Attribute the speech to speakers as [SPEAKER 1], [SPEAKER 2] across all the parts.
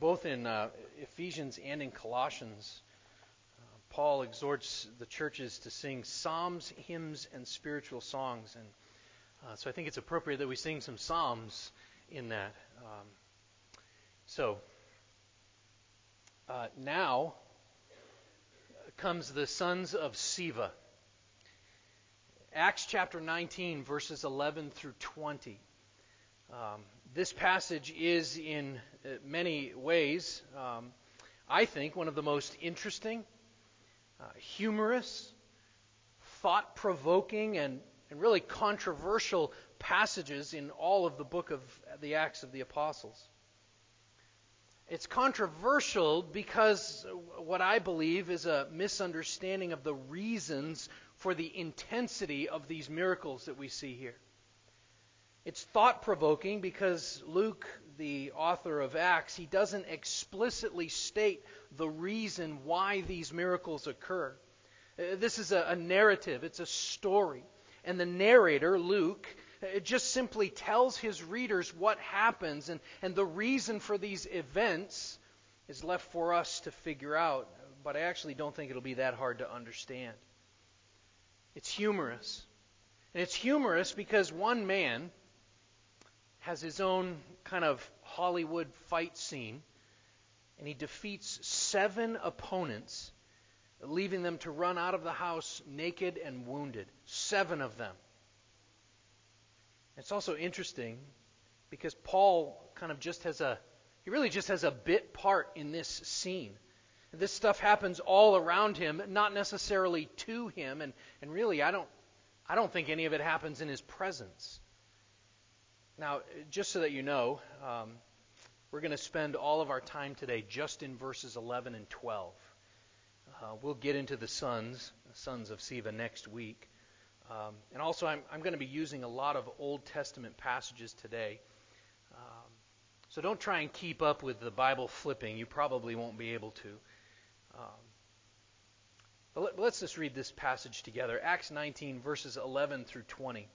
[SPEAKER 1] both in Ephesians and in Colossians, Paul exhorts the churches to sing psalms, hymns, and spiritual songs. And so I think it's appropriate that we sing some psalms in that. Now comes the sons of Sceva. Acts chapter 19, verses 11 through 20. This passage is in many ways, I think, one of the most interesting, humorous, thought-provoking, and really controversial passages in all of the book of the Acts of the Apostles. It's controversial because what I believe is a misunderstanding of the reasons for the intensity of these miracles that we see here. It's thought-provoking because Luke, the author of Acts, he doesn't explicitly state the reason why these miracles occur. This is a narrative, it's a story. And the narrator, Luke, just simply tells his readers what happens, and the reason for these events is left for us to figure out. But I actually don't think it'll be that hard to understand. It's humorous. And it's humorous because one man has his own kind of Hollywood fight scene, and he defeats 7 opponents, leaving them to run out of the house naked and wounded. 7 of them. It's also interesting because Paul kind of he really just has a bit part in this scene. This stuff happens all around him, not necessarily to him, and really I don't think any of it happens in his presence. Now, just so that you know, we're going to spend all of our time today just in verses 11 and 12. We'll get into the sons of Sceva next week. And also, I'm going to be using a lot of Old Testament passages today. So don't try and keep up with the Bible flipping. You probably won't be able to. But let's just read this passage together. Acts 19, verses 11 through 20.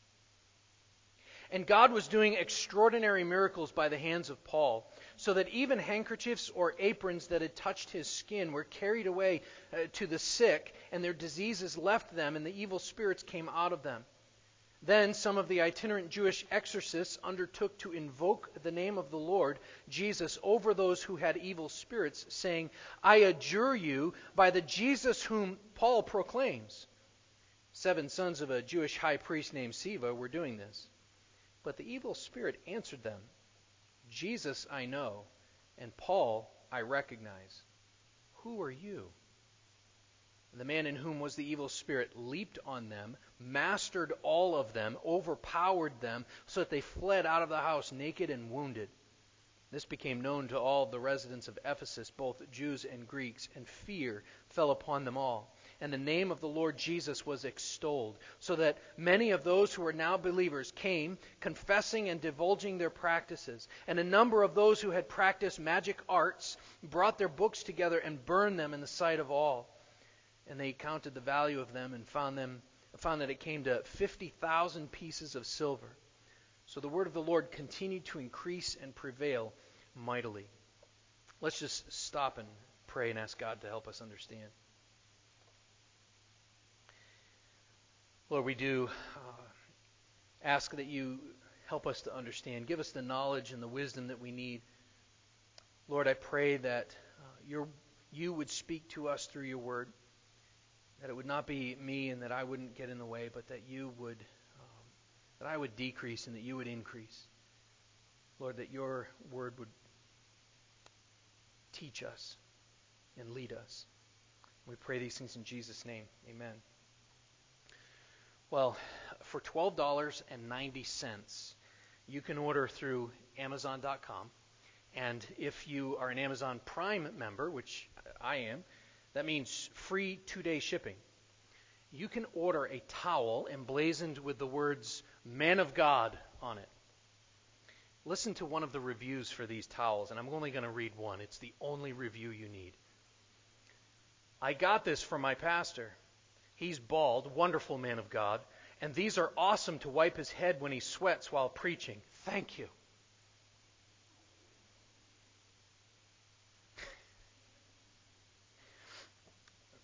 [SPEAKER 1] And God was doing extraordinary miracles by the hands of Paul, so that even handkerchiefs or aprons that had touched his skin were carried away to the sick, and their diseases left them, and the evil spirits came out of them. Then some of the itinerant Jewish exorcists undertook to invoke the name of the Lord Jesus over those who had evil spirits, saying, I adjure you by the Jesus whom Paul proclaims. 7 sons of a Jewish high priest named Sceva were doing this. But the evil spirit answered them, Jesus I know, and Paul I recognize. Who are you? The man in whom was the evil spirit leaped on them, mastered all of them, overpowered them, so that they fled out of the house naked and wounded. This became known to all the residents of Ephesus, both Jews and Greeks, and fear fell upon them all. And the name of the Lord Jesus was extolled, so that many of those who were now believers came, confessing and divulging their practices. And a number of those who had practiced magic arts brought their books together and burned them in the sight of all. And they counted the value of them and found that it came to 50,000 pieces of silver. So the word of the Lord continued to increase and prevail mightily. Let's just stop and pray and ask God to help us understand. Lord, we do ask that you help us to understand. Give us the knowledge and the wisdom that we need. Lord, I pray that you would speak to us through your word, that it would not be me and that I wouldn't get in the way, but that that I would decrease and that you would increase. Lord, that your word would teach us and lead us. We pray these things in Jesus' name. Amen. Well, for $12.90, you can order through Amazon.com. And if you are an Amazon Prime member, which I am, that means free 2-day shipping. You can order a towel emblazoned with the words, Man of God, on it. Listen to one of the reviews for these towels, and I'm only going to read one. It's the only review you need. I got this from my pastor. He's bald, wonderful man of God, and these are awesome to wipe his head when he sweats while preaching. Thank you.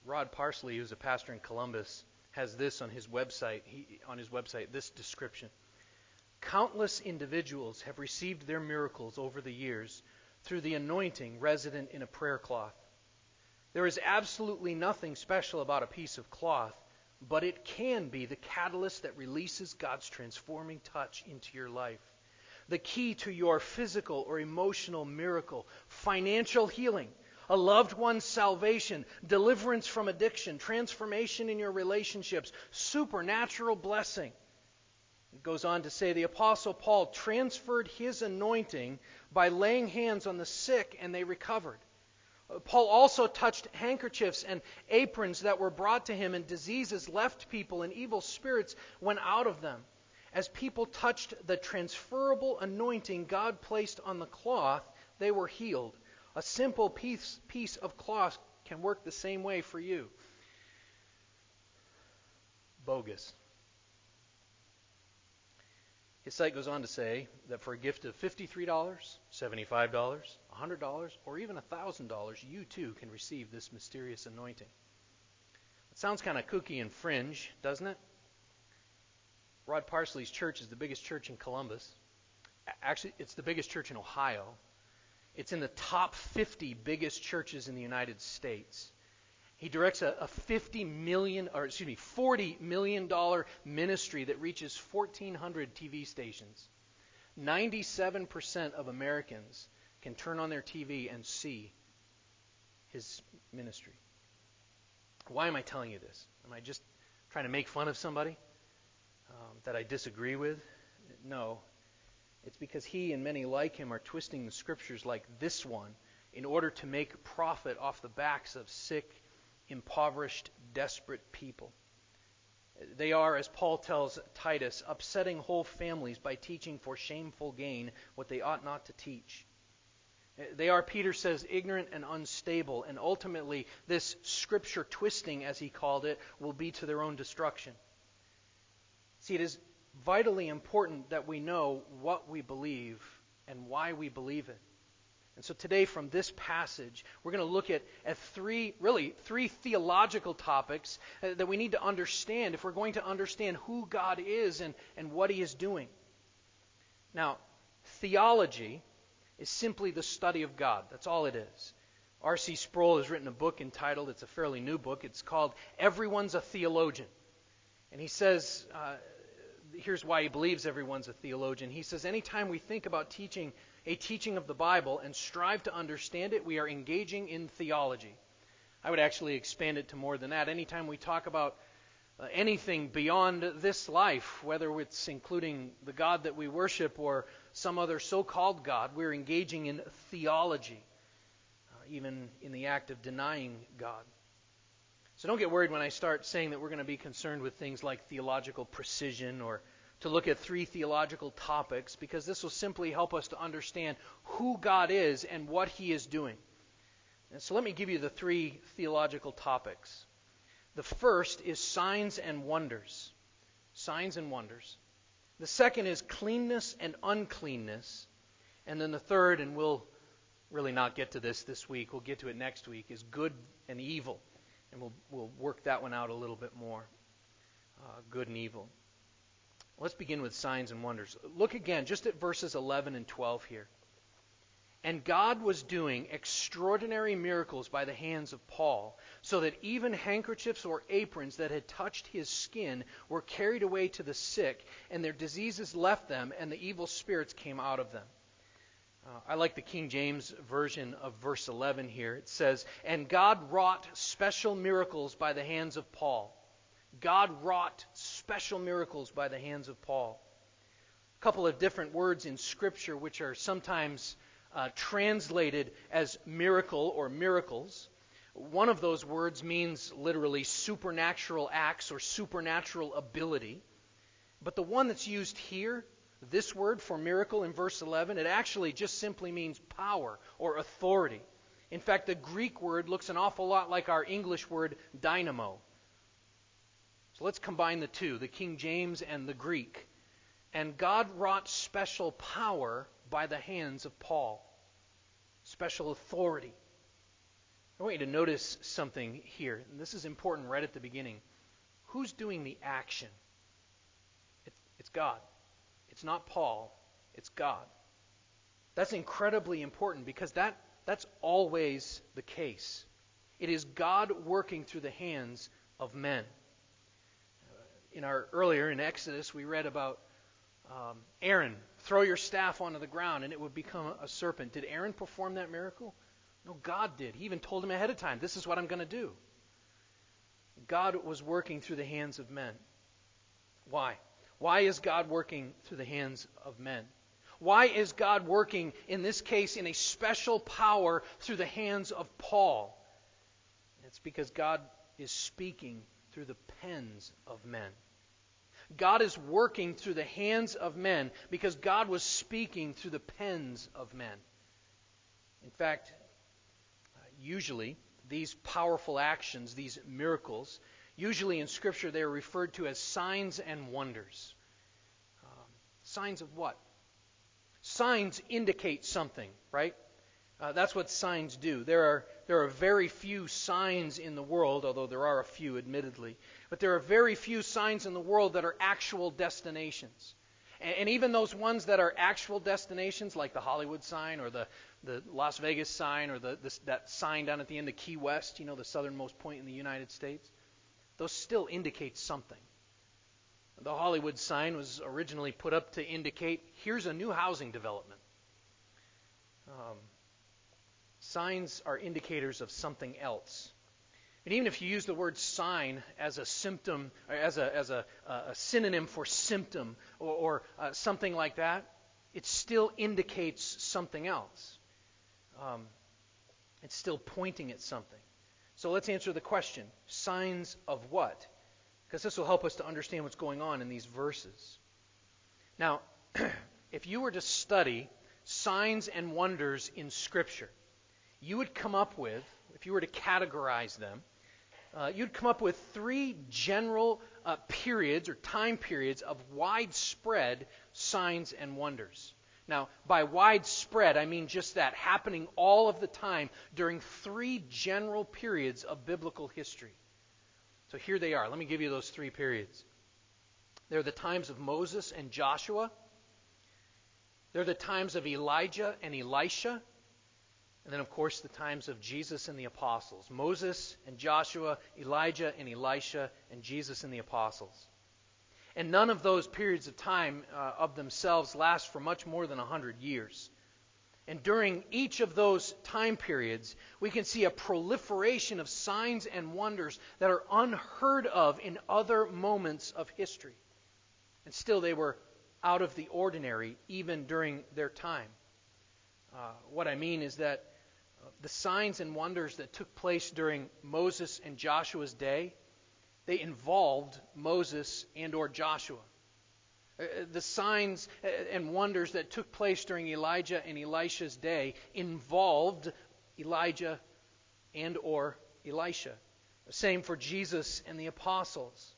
[SPEAKER 1] Rod Parsley, who's a pastor in Columbus, has this on his website. This description: countless individuals have received their miracles over the years through the anointing resident in a prayer cloth. There is absolutely nothing special about a piece of cloth, but it can be the catalyst that releases God's transforming touch into your life. The key to your physical or emotional miracle, financial healing, a loved one's salvation, deliverance from addiction, transformation in your relationships, supernatural blessing. It goes on to say the Apostle Paul transferred his anointing by laying hands on the sick and they recovered. Paul also touched handkerchiefs and aprons that were brought to him, and diseases left people and evil spirits went out of them. As people touched the transferable anointing God placed on the cloth, they were healed. A simple piece of cloth can work the same way for you. Bogus. His site goes on to say that for a gift of $53, $75, $100, or even $1,000, you too can receive this mysterious anointing. It sounds kind of kooky and fringe, doesn't it? Rod Parsley's church is the biggest church in Columbus. Actually, it's the biggest church in Ohio. It's in the top 50 biggest churches in the United States. He directs a $40 million ministry that reaches 1,400 TV stations. 97% of Americans can turn on their TV and see his ministry. Why am I telling you this? Am I just trying to make fun of somebody that I disagree with? No. It's because he and many like him are twisting the scriptures like this one in order to make profit off the backs of sick, impoverished, desperate people. They are, as Paul tells Titus, upsetting whole families by teaching for shameful gain what they ought not to teach. They are, Peter says, ignorant and unstable, and ultimately this scripture twisting, as he called it, will be to their own destruction. See, it is vitally important that we know what we believe and why we believe it. And so today from this passage, we're going to look at three theological topics that we need to understand if we're going to understand who God is and what He is doing. Now, theology is simply the study of God. That's all it is. R.C. Sproul has written a book entitled, it's a fairly new book, it's called Everyone's a Theologian. And he says, here's why he believes everyone's a theologian. He says, anytime we think about teaching of the Bible and strive to understand it, we are engaging in theology. I would actually expand it to more than that. Anytime we talk about anything beyond this life, whether it's including the God that we worship or some other so-called God, we're engaging in theology, even in the act of denying God. So don't get worried when I start saying that we're going to be concerned with things like theological precision or to look at 3 theological topics, because this will simply help us to understand who God is and what He is doing. And so let me give you the 3 theological topics. The first is signs and wonders. Signs and wonders. The second is cleanness and uncleanness. And then the third, and we'll really not get to this week, we'll get to it next week, is good and evil. And we'll work that one out a little bit more. Good and evil. Let's begin with signs and wonders. Look again just at verses 11 and 12 here. And God was doing extraordinary miracles by the hands of Paul, so that even handkerchiefs or aprons that had touched his skin were carried away to the sick, and their diseases left them, and the evil spirits came out of them. I like the King James version of verse 11 here. It says, and God wrought special miracles by the hands of Paul. God wrought special miracles by the hands of Paul. A couple of different words in Scripture which are sometimes translated as miracle or miracles. One of those words means literally supernatural acts or supernatural ability. But the one that's used here, this word for miracle in verse 11, it actually just simply means power or authority. In fact, the Greek word looks an awful lot like our English word dynamo. So let's combine the two, the King James and the Greek. And God wrought special power by the hands of Paul. Special authority. I want you to notice something here, and this is important right at the beginning. Who's doing the action? It's God. It's not Paul. It's God. That's incredibly important because that's always the case. It is God working through the hands of men. Earlier in Exodus, we read about Aaron, throw your staff onto the ground and it would become a serpent. Did Aaron perform that miracle? No, God did. He even told him ahead of time, this is what I'm going to do. God was working through the hands of men. Why? Why is God working through the hands of men? Why is God working, in this case, in a special power through the hands of Paul? It's because God is speaking through the pens of men. God is working through the hands of men because God was speaking through the pens of men. In fact, usually these powerful actions, these miracles, usually in Scripture they are referred to as signs and wonders. Signs of what? Signs indicate something, right? That's what signs do. There are very few signs in the world, although there are a few, admittedly. But there are very few signs in the world that are actual destinations. And even those ones that are actual destinations, like the Hollywood sign or the Las Vegas sign or that sign down at the end of Key West, the southernmost point in the United States, those still indicate something. The Hollywood sign was originally put up to indicate, here's a new housing development. Signs are indicators of something else. And even if you use the word sign as a symptom, or as a synonym for symptom, or something like that, it still indicates something else. It's still pointing at something. So let's answer the question, signs of what? Because this will help us to understand what's going on in these verses. Now, if you were to study signs and wonders in Scripture, you would come up with, if you were to categorize them, you'd come up with three general periods or time periods of widespread signs and wonders. Now, by widespread, I mean just that, happening all of the time during three general periods of biblical history. So here they are. Let me give you those three periods. They're the times of Moses and Joshua. They're the times of Elijah and Elisha. And then, of course, the times of Jesus and the apostles. Moses and Joshua, Elijah and Elisha, and Jesus and the apostles. And none of those periods of time of themselves last for much more than 100 years. And during each of those time periods, we can see a proliferation of signs and wonders that are unheard of in other moments of history. And still they were out of the ordinary even during their time. What I mean is that the signs and wonders that took place during Moses and Joshua's day, they involved Moses and or Joshua. The signs and wonders that took place during Elijah and Elisha's day involved Elijah and or Elisha. Same for Jesus and the apostles.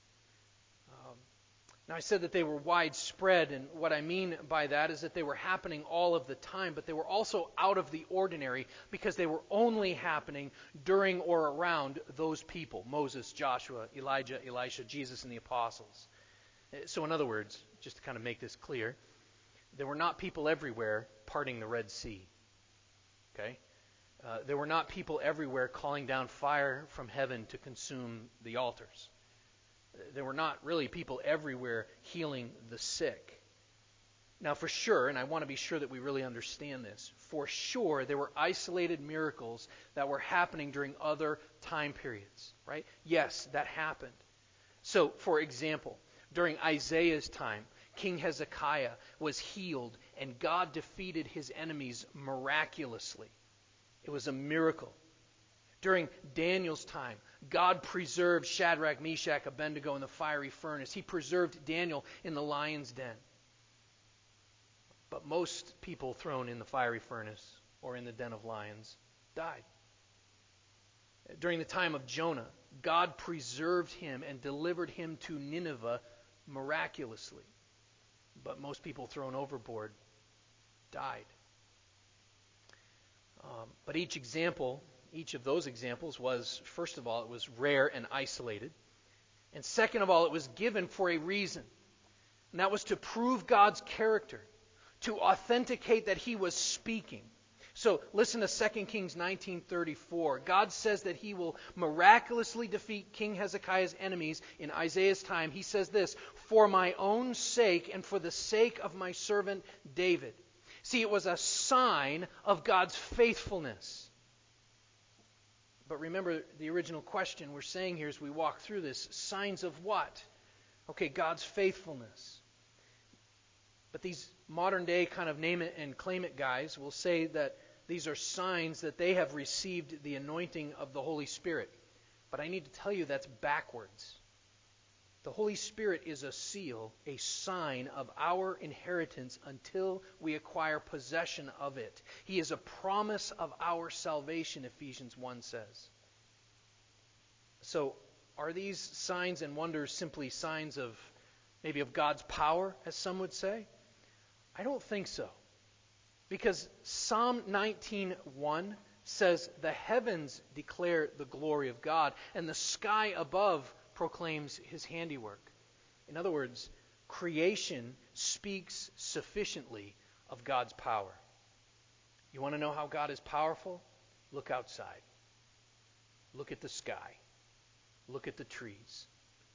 [SPEAKER 1] Now, I said that they were widespread, and what I mean by that is that they were happening all of the time, but they were also out of the ordinary because they were only happening during or around those people, Moses, Joshua, Elijah, Elisha, Jesus, and the apostles. So in other words, just to kind of make this clear, there were not people everywhere parting the Red Sea. Okay? There were not people everywhere calling down fire from heaven to consume the altars. There were not really people everywhere healing the sick. Now, for sure, and I want to be sure that we really understand this, for sure there were isolated miracles that were happening during other time periods, right? Yes, that happened. So, for example, during Isaiah's time, King Hezekiah was healed and God defeated his enemies miraculously. It was a miracle. During Daniel's time, God preserved Shadrach, Meshach, Abednego in the fiery furnace. He preserved Daniel in the lion's den. But most people thrown in the fiery furnace or in the den of lions died. During the time of Jonah, God preserved him and delivered him to Nineveh miraculously. But most people thrown overboard died. But each example each of those examples was, first of all, it was rare and isolated. And second of all, it was given for a reason. And that was to prove God's character, to authenticate that he was speaking. So listen to 2 Kings 19:34. God says that he will miraculously defeat King Hezekiah's enemies in Isaiah's time. He says this, "For my own sake and for the sake of my servant David." See, it was a sign of God's faithfulness. But remember the original question we're saying here as we walk through this. Signs of what? Okay, God's faithfulness. But these modern day kind of name it and claim it guys will say that these are signs that they have received the anointing of the Holy Spirit. But I need to tell you that's backwards. The Holy Spirit is a seal, a sign of our inheritance until we acquire possession of it. He is a promise of our salvation, Ephesians 1 says. So, are these signs and wonders simply signs of, maybe of God's power, as some would say? I don't think so. Because Psalm 19:1 says, "The heavens declare the glory of God, and the sky above proclaims his handiwork." In other words, creation speaks sufficiently of God's power. You want to know how God is powerful? Look outside. Look at the sky. Look at the trees.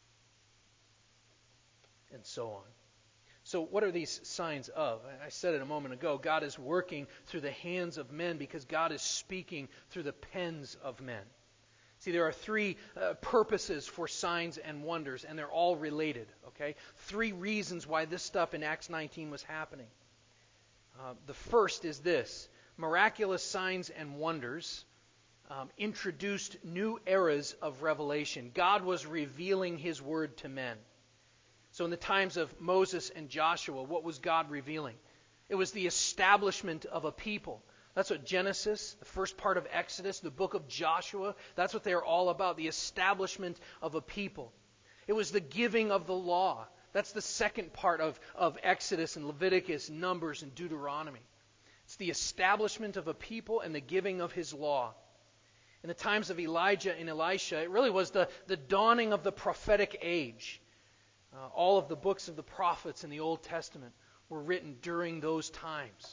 [SPEAKER 1] And so on. So what are these signs of? I said it a moment ago. God is working through the hands of men because God is speaking through the pens of men. See, there are three purposes for signs and wonders, and they're all related. Okay, 3 reasons why this stuff in Acts 19 was happening. The first is this: miraculous signs and wonders introduced new eras of revelation. God was revealing his word to men. So in the times of Moses and Joshua, what was God revealing? It was the establishment of a people. That's what Genesis, the first part of Exodus, the book of Joshua, that's what they're all about, the establishment of a people. It was the giving of the law. That's the second part of Exodus and Leviticus, Numbers, and Deuteronomy. It's the establishment of a people and the giving of his law. In the times of Elijah and Elisha, it really was the dawning of the prophetic age. All of the books of the prophets in the Old Testament were written during those times.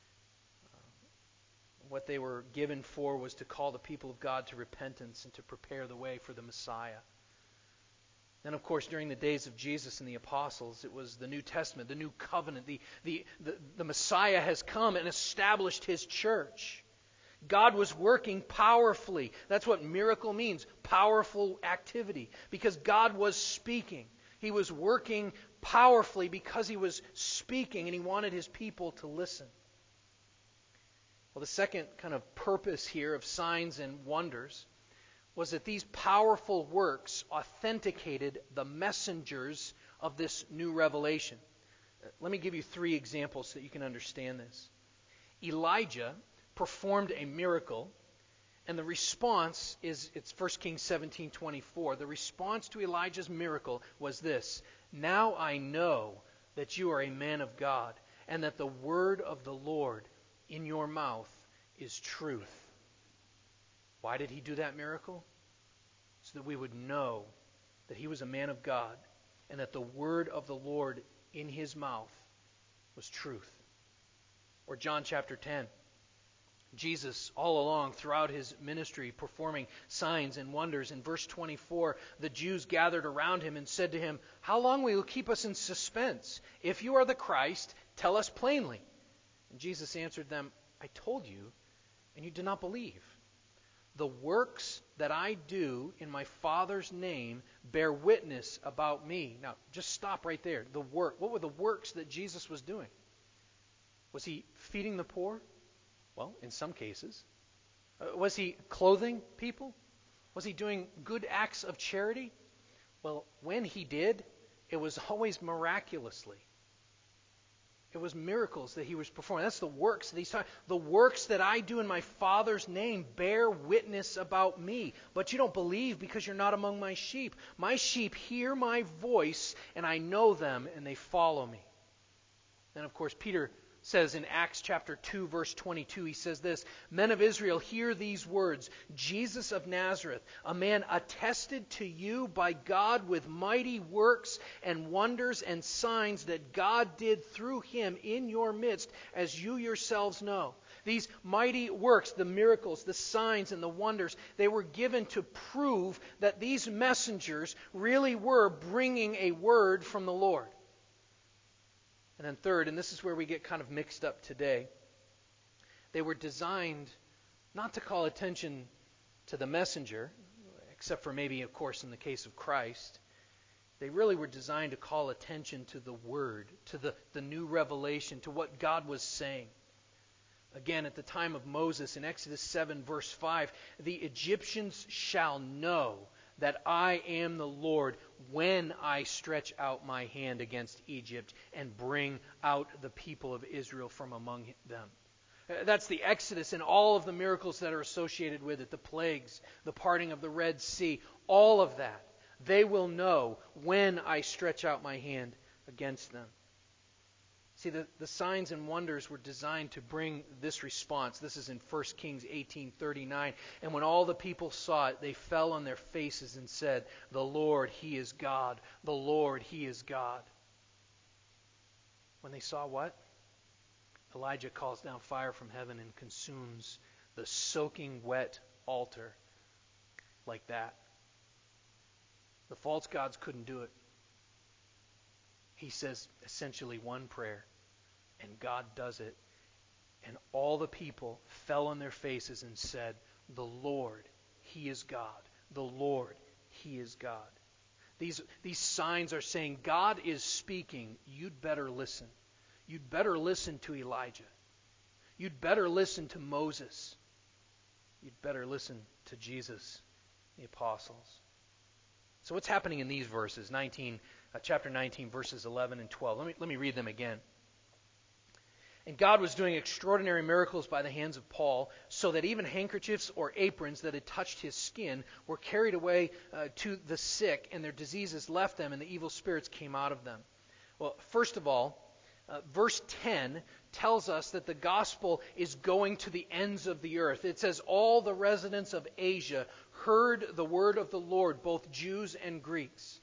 [SPEAKER 1] What they were given for was to call the people of God to repentance and to prepare the way for the Messiah. Then, of course, during the days of Jesus and the apostles, it was the New Testament, the New Covenant. The Messiah has come and established his church. God was working powerfully. That's what miracle means, powerful activity. Because God was speaking. He was working powerfully because he was speaking and he wanted his people to listen. Well, the second kind of purpose here of signs and wonders was that these powerful works authenticated the messengers of this new revelation. Let me give you 3 examples so that you can understand this. Elijah performed a miracle, and the response is, it's 1 Kings 17:24. The response to Elijah's miracle was this: "Now I know that you are a man of God, and that the word of the Lord in your mouth is truth." Why did he do that miracle? So that we would know that he was a man of God and that the word of the Lord in his mouth was truth. Or John chapter 10. Jesus, all along throughout his ministry, performing signs and wonders. In verse 24, the Jews gathered around him and said to him, "How long will you keep us in suspense? If you are the Christ, tell us plainly." And Jesus answered them, "I told you, and you did not believe. The works that I do in my Father's name bear witness about me." Now, just stop right there. What were the works that Jesus was doing? Was he feeding the poor? Well, in some cases. Was he clothing people? Was he doing good acts of charity? Well, when he did, it was always miraculously. It was miracles that he was performing. That's the works that he's talking. The works that I do in my Father's name bear witness about me. But you don't believe because you're not among my sheep. My sheep hear my voice, and I know them, and they follow me. Then, of course, Peter says in Acts chapter 2, verse 22, he says this, "Men of Israel, hear these words. Jesus of Nazareth, a man attested to you by God with mighty works and wonders and signs that God did through him in your midst, as you yourselves know." These mighty works, the miracles, the signs, and the wonders, they were given to prove that these messengers really were bringing a word from the Lord. And then third, and this is where we get kind of mixed up today, they were designed not to call attention to the messenger, except for maybe, of course, in the case of Christ. They really were designed to call attention to the Word, to the new revelation, to what God was saying. Again, at the time of Moses, in Exodus 7, verse 5, "The Egyptians shall know that I am the Lord when I stretch out my hand against Egypt and bring out the people of Israel from among them." That's the Exodus and all of the miracles that are associated with it, the plagues, the parting of the Red Sea, all of that. They will know when I stretch out my hand against them. See, the signs and wonders were designed to bring this response. This is in 1 Kings 18:39. "And when all the people saw it, they fell on their faces and said, 'The Lord, He is God. The Lord, He is God.'" When they saw what? Elijah calls down fire from heaven and consumes the soaking wet altar like that. The false gods couldn't do it. He says essentially one prayer, and God does it. And all the people fell on their faces and said, "The Lord, He is God. The Lord, He is God." These signs are saying God is speaking. You'd better listen. You'd better listen to Elijah. You'd better listen to Moses. You'd better listen to Jesus, the apostles. So what's happening in these verses, chapter 19, verses 11 and 12? Let me read them again. "And God was doing extraordinary miracles by the hands of Paul, so that even handkerchiefs or aprons that had touched his skin were carried away to the sick, and their diseases left them, and the evil spirits came out of them." Well, first of all, verse 10 tells us that the gospel is going to the ends of the earth. It says, "All the residents of Asia heard the word of the Lord, both Jews and Greeks."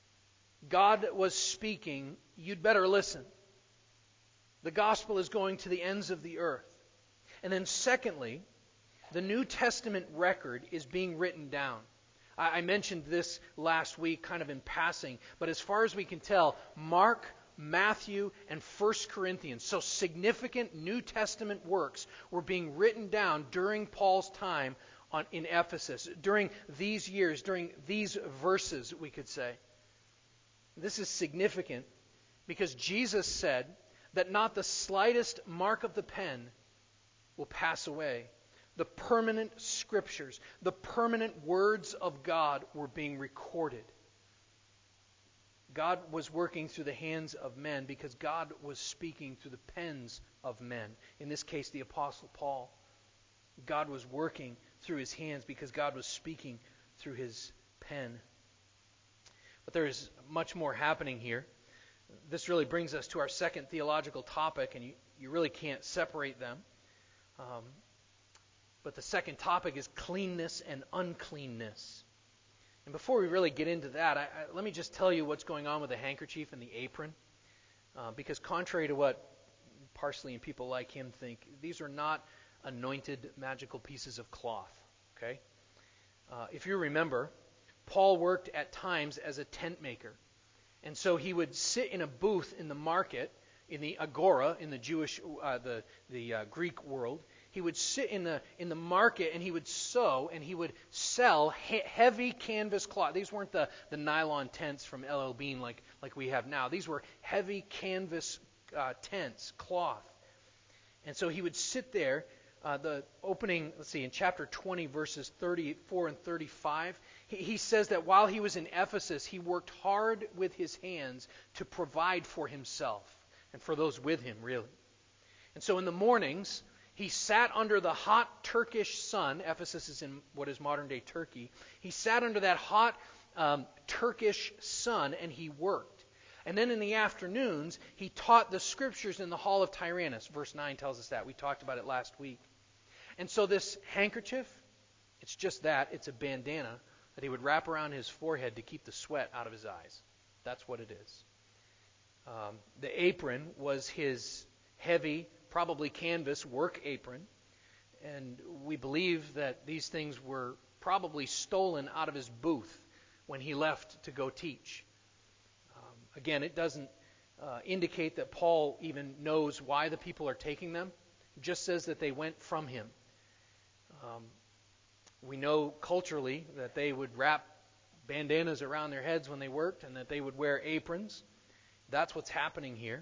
[SPEAKER 1] God was speaking. You'd better listen. The gospel is going to the ends of the earth. And then secondly, the New Testament record is being written down. I mentioned this last week kind of in passing, but as far as we can tell, Mark, Matthew, and 1 Corinthians, so significant New Testament works, were being written down during Paul's time in Ephesus, during these years, during these verses, we could say. This is significant because Jesus said that not the slightest mark of the pen will pass away. The permanent scriptures, the permanent words of God were being recorded. God was working through the hands of men because God was speaking through the pens of men. In this case, the Apostle Paul. God was working through his hands because God was speaking through his pen. But there is much more happening here. This really brings us to our second theological topic, and you really can't separate them. But the second topic is cleanness and uncleanness. And before we really get into that, let me just tell you what's going on with the handkerchief and the apron. Because contrary to what Parsley and people like him think, these are not anointed magical pieces of cloth. Okay? If you remember, Paul worked at times as a tent maker. And so he would sit in a booth in the market, in the agora, in the Jewish, the Greek world. He would sit in the market and he would sew and he would sell heavy canvas cloth. These weren't the nylon tents from LL Bean like we have now. These were heavy canvas tents, cloth. And so he would sit there. The opening, in chapter 20, verses 34 and 35, he says that while he was in Ephesus, he worked hard with his hands to provide for himself and for those with him, really. And so in the mornings, he sat under the hot Turkish sun. Ephesus is in what is modern-day Turkey. He sat under that hot Turkish sun and he worked. And then in the afternoons, he taught the scriptures in the hall of Tyrannus. Verse 9 tells us that. We talked about it last week. And so this handkerchief, it's just that. It's a bandana that he would wrap around his forehead to keep the sweat out of his eyes. That's what it is. The apron was his heavy, probably canvas work apron. And we believe that these things were probably stolen out of his booth when he left to go teach. Again, it doesn't indicate that Paul even knows why the people are taking them. It just says that they went from him. We know culturally that they would wrap bandanas around their heads when they worked and that they would wear aprons. That's what's happening here.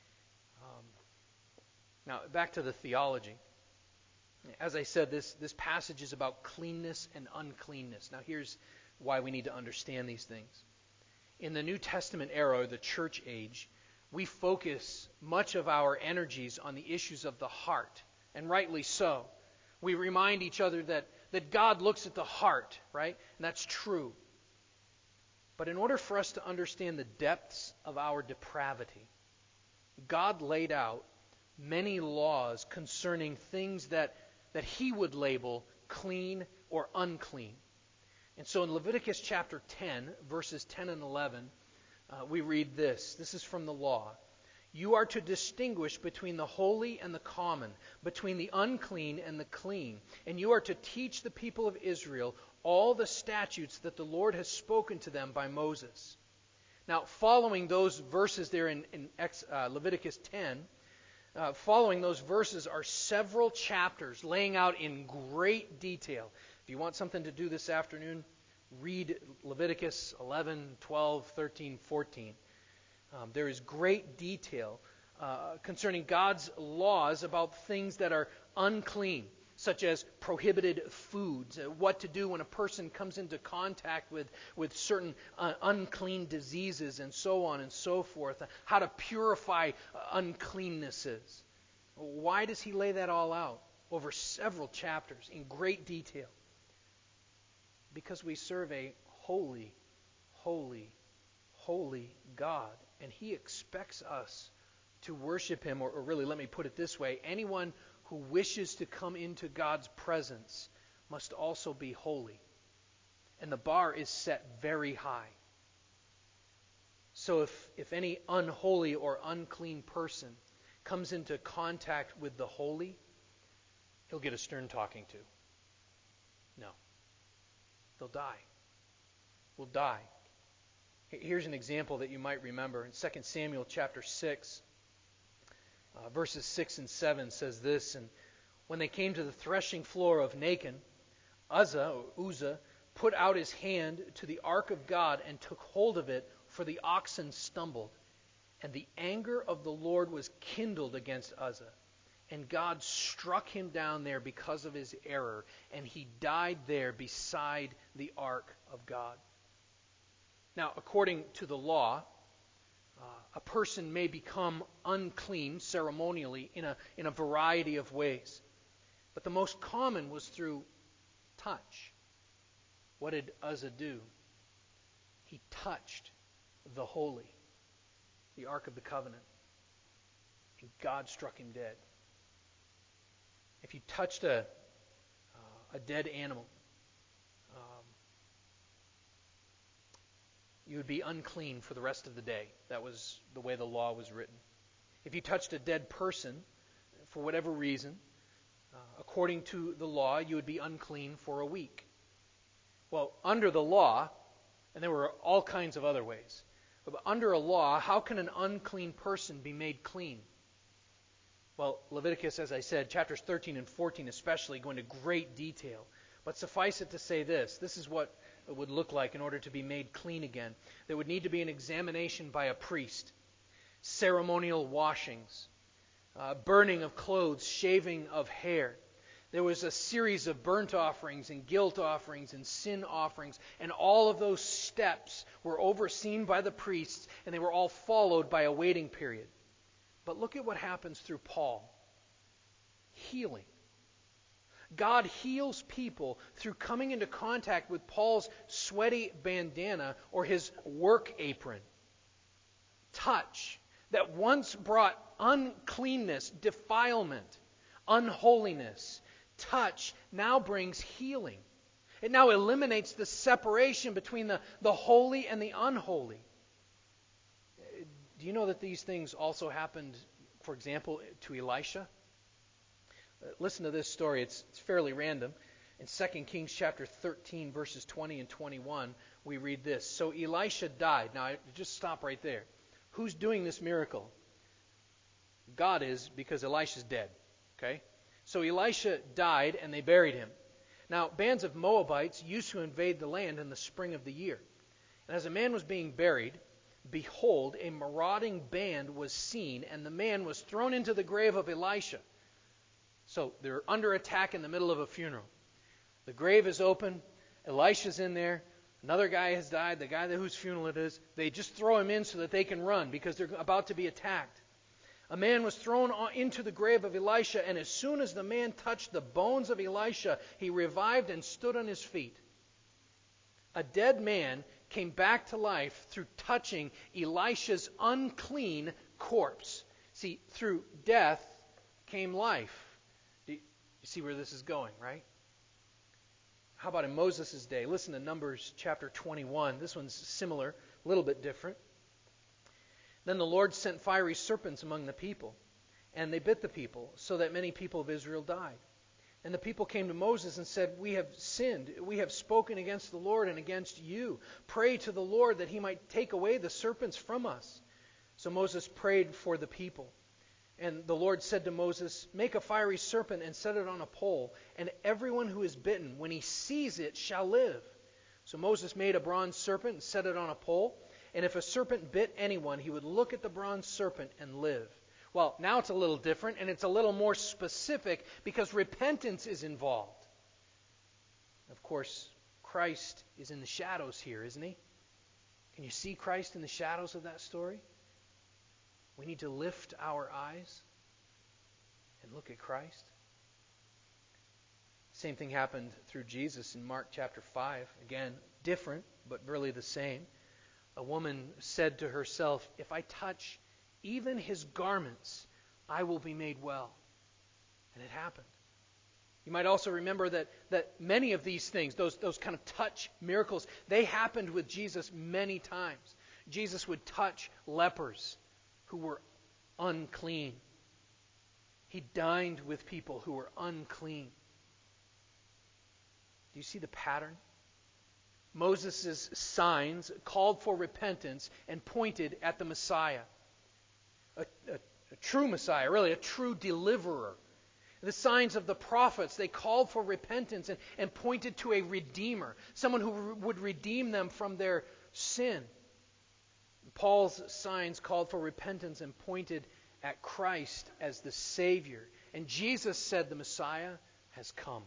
[SPEAKER 1] Now, back to the theology. As I said, this passage is about cleanness and uncleanness. Now, here's why we need to understand these things. In the New Testament era, or the church age, we focus much of our energies on the issues of the heart, and rightly so. We remind each other that God looks at the heart, right? And that's true. But in order for us to understand the depths of our depravity, God laid out many laws concerning things that he would label clean or unclean. And so in Leviticus chapter 10, verses 10 and 11, we read this. This is from the law. You are to distinguish between the holy and the common, between the unclean and the clean. And you are to teach the people of Israel all the statutes that the Lord has spoken to them by Moses. Now, following those verses there in Leviticus 10, following those verses are several chapters laying out in great detail. If you want something to do this afternoon, read Leviticus 11, 12, 13, 14. There is great detail concerning God's laws about things that are unclean, such as prohibited foods, what to do when a person comes into contact with certain unclean diseases, and so on and so forth, how to purify uncleannesses. Why does he lay that all out over several chapters in great detail? Because we serve a holy, holy, holy God. And he expects us to worship him, or really, let me put it this way, anyone who wishes to come into God's presence must also be holy. And the bar is set very high. So if any unholy or unclean person comes into contact with the holy, he'll get a stern talking to. No. They'll die. Will die. Here's an example that you might remember. In 2 Samuel chapter 6, verses 6 and 7 says this, and when they came to the threshing floor of Nacon, Uzzah put out his hand to the ark of God and took hold of it, for the oxen stumbled. And the anger of the Lord was kindled against Uzzah. And God struck him down there because of his error, and he died there beside the ark of God. Now, according to the law, a person may become unclean ceremonially in a variety of ways. But the most common was through touch. What did Uzzah do? He touched the holy, the Ark of the Covenant, and God struck him dead. If you touched a dead animal, you would be unclean for the rest of the day. That was the way the law was written. If you touched a dead person, for whatever reason, according to the law, you would be unclean for a week. Well, under the law, and there were all kinds of other ways, but under a law, how can an unclean person be made clean? Well, Leviticus, as I said, chapters 13 and 14 especially, go into great detail. But suffice it to say this. This is what it would look like in order to be made clean again. There would need to be an examination by a priest, ceremonial washings, burning of clothes, shaving of hair. There was a series of burnt offerings and guilt offerings and sin offerings, and all of those steps were overseen by the priests, and they were all followed by a waiting period. But look at what happens through Paul. Healing. God heals people through coming into contact with Paul's sweaty bandana or his work apron. touch that once brought uncleanness, defilement, unholiness, touch now brings healing. It now eliminates the separation between the holy and the unholy. Do you know that these things also happened, for example, to Elisha? Listen to this story. It's fairly random. In 2 Kings chapter 13, verses 20 and 21, we read this. So Elisha died. Now, just stop right there. Who's doing this miracle? God is, because Elisha's dead. Okay? So Elisha died, and they buried him. Now, bands of Moabites used to invade the land in the spring of the year. And as a man was being buried, behold, a marauding band was seen, and the man was thrown into the grave of Elisha. So they're under attack in the middle of a funeral. The grave is open. Elisha's in there. Another guy has died, the guy whose funeral it is. They just throw him in so that they can run because they're about to be attacked. A man was thrown into the grave of Elisha, and as soon as the man touched the bones of Elisha, he revived and stood on his feet. A dead man came back to life through touching Elisha's unclean corpse. See, through death came life. You see where this is going, right? How about in Moses' day? Listen to Numbers chapter 21. This one's similar, a little bit different. Then the Lord sent fiery serpents among the people, and they bit the people, so that many people of Israel died. And the people came to Moses and said, We have sinned. We have spoken against the Lord and against you. Pray to the Lord that he might take away the serpents from us. So Moses prayed for the people. And the Lord said to Moses, Make a fiery serpent and set it on a pole, and everyone who is bitten, when he sees it, shall live. So Moses made a bronze serpent and set it on a pole. And if a serpent bit anyone, he would look at the bronze serpent and live. Well, now it's a little different, and it's a little more specific because repentance is involved. Of course, Christ is in the shadows here, isn't he? Can you see Christ in the shadows of that story? We need to lift our eyes and look at Christ. Same thing happened through Jesus in Mark chapter 5. Again, different, but really the same. A woman said to herself, If I touch even his garments, I will be made well. And it happened. You might also remember that many of these things, those kind of touch miracles, they happened with Jesus many times. Jesus would touch lepers who were unclean. He dined with people who were unclean. Do you see the pattern? Moses' signs called for repentance and pointed at the Messiah. A true Messiah, really, a true deliverer. The signs of the prophets, they called for repentance and pointed to a redeemer, someone who would redeem them from their sin. Paul's signs called for repentance and pointed at Christ as the Savior. And Jesus said the Messiah has come.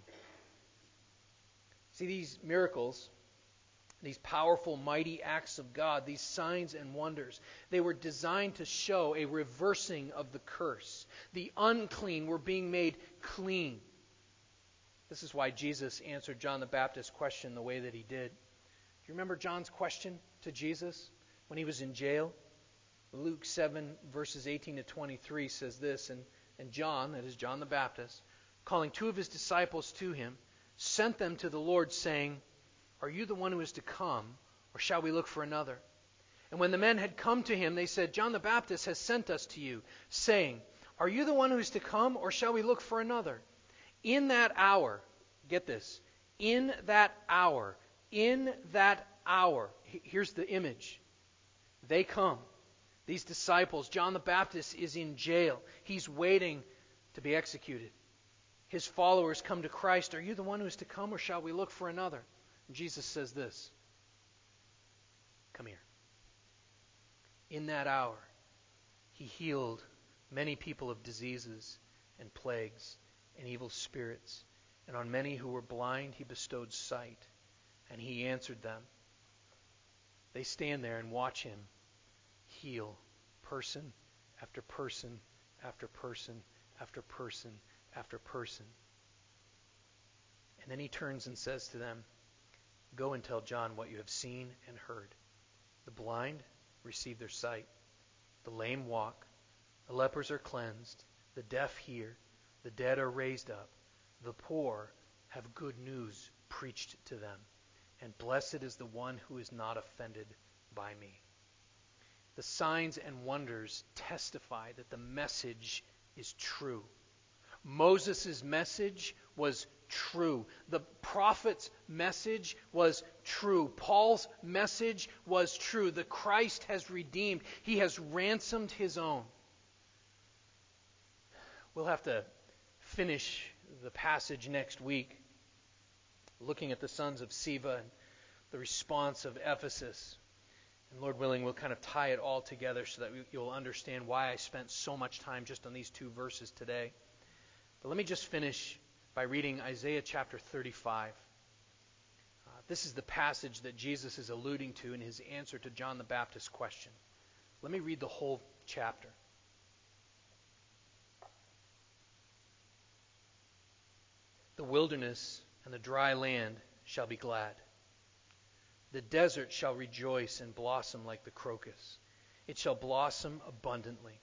[SPEAKER 1] See, these miracles, these powerful, mighty acts of God, these signs and wonders, they were designed to show a reversing of the curse. The unclean were being made clean. This is why Jesus answered John the Baptist's question the way that he did. Do you remember John's question to Jesus when he was in jail? Luke 7, verses 18 to 23 says this, and John, that is John the Baptist, calling two of his disciples to him, sent them to the Lord, saying, Are you the one who is to come, or shall we look for another? And when the men had come to him, they said, John the Baptist has sent us to you, saying, Are you the one who is to come, or shall we look for another? In that hour, get this, in that hour, here's the image. They come. These disciples, John the Baptist is in jail. He's waiting to be executed. His followers come to Christ. Are you the one who is to come, or shall we look for another? And Jesus says this. Come here. In that hour, he healed many people of diseases and plagues and evil spirits. And on many who were blind, he bestowed sight. And he answered them. They stand there and watch him heal person after person after person after person after person. And then he turns and says to them, Go and tell John what you have seen and heard. The blind receive their sight. The lame walk, the lepers are cleansed, the deaf hear, the dead are raised up, the poor have good news preached to them, and blessed is the one who is not offended by me. The signs and wonders testify that the message is true. Moses' message was true. The prophet's message was true. Paul's message was true. The Christ has redeemed. He has ransomed his own. We'll have to finish the passage next week, looking at the sons of Sceva and the response of Ephesus. And Lord willing, we'll kind of tie it all together so that you'll understand why I spent so much time just on these two verses today. But let me just finish by reading Isaiah chapter 35. This is the passage that Jesus is alluding to in his answer to John the Baptist's question. Let me read the whole chapter. The wilderness and the dry land shall be glad. The desert shall rejoice and blossom like the crocus. It shall blossom abundantly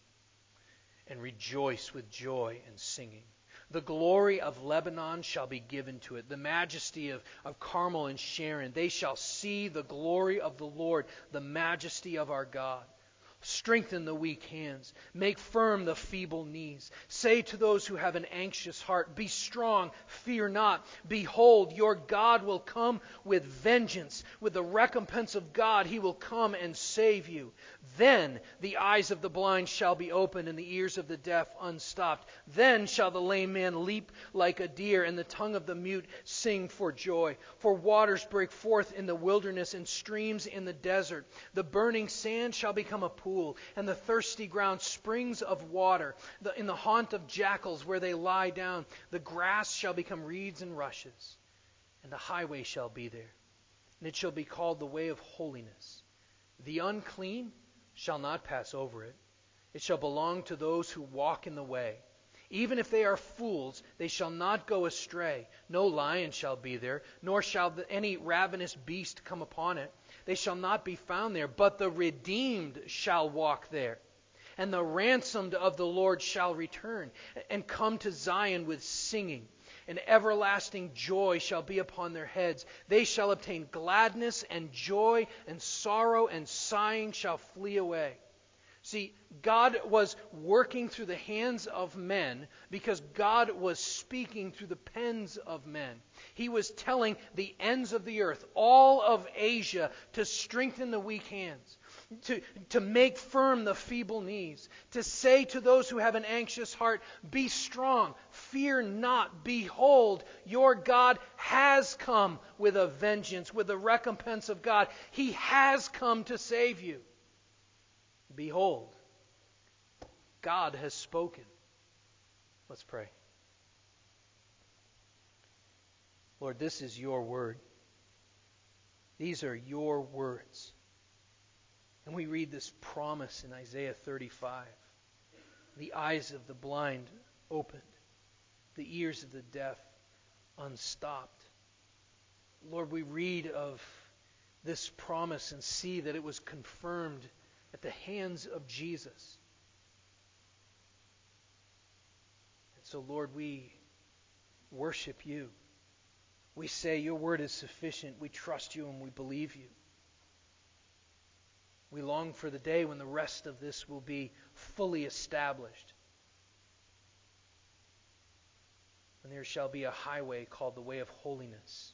[SPEAKER 1] and rejoice with joy and singing. The glory of Lebanon shall be given to it, the majesty of Carmel and Sharon. They shall see the glory of the Lord, the majesty of our God. Strengthen the weak hands. Make firm the feeble knees. Say to those who have an anxious heart, be strong, fear not. Behold, your God will come with vengeance. With the recompense of God, he will come and save you. Then the eyes of the blind shall be opened and the ears of the deaf unstopped. Then shall the lame man leap like a deer and the tongue of the mute sing for joy. For waters break forth in the wilderness and streams in the desert. The burning sand shall become a pool, and the thirsty ground springs of water. In the haunt of jackals where they lie down, the grass shall become reeds and rushes, and the highway shall be there, and it shall be called the way of holiness. The unclean shall not pass over it. It shall belong to those who walk in the way. Even if they are fools, they shall not go astray. No lion shall be there, nor shall any ravenous beast come upon it. They shall not be found there, but the redeemed shall walk there. And the ransomed of the Lord shall return and come to Zion with singing. And everlasting joy shall be upon their heads. They shall obtain gladness and joy, and sorrow and sighing shall flee away. See, God was working through the hands of men because God was speaking through the pens of men. He was telling the ends of the earth, all of Asia, to strengthen the weak hands, to make firm the feeble knees, to say to those who have an anxious heart, be strong, fear not. Behold, your God has come with a vengeance, with the recompense of God. He has come to save you. Behold, God has spoken. Let's pray. Lord, this is your word. These are your words. And we read this promise in Isaiah 35. The eyes of the blind opened, the ears of the deaf unstopped. Lord, we read of this promise and see that it was confirmed at the hands of Jesus. And so, Lord, we worship you. We say your word is sufficient. We trust you and we believe you. We long for the day when the rest of this will be fully established. When there shall be a highway called the way of holiness.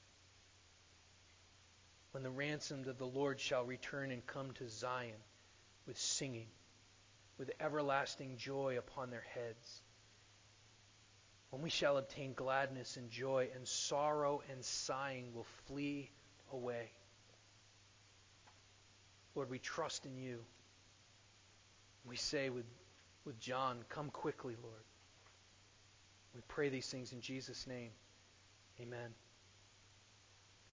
[SPEAKER 1] When the ransomed of the Lord shall return and come to Zion with singing, with everlasting joy upon their heads. When we shall obtain gladness and joy, and sorrow and sighing will flee away. Lord, we trust in you. We say with John, come quickly, Lord. We pray these things in Jesus' name. Amen.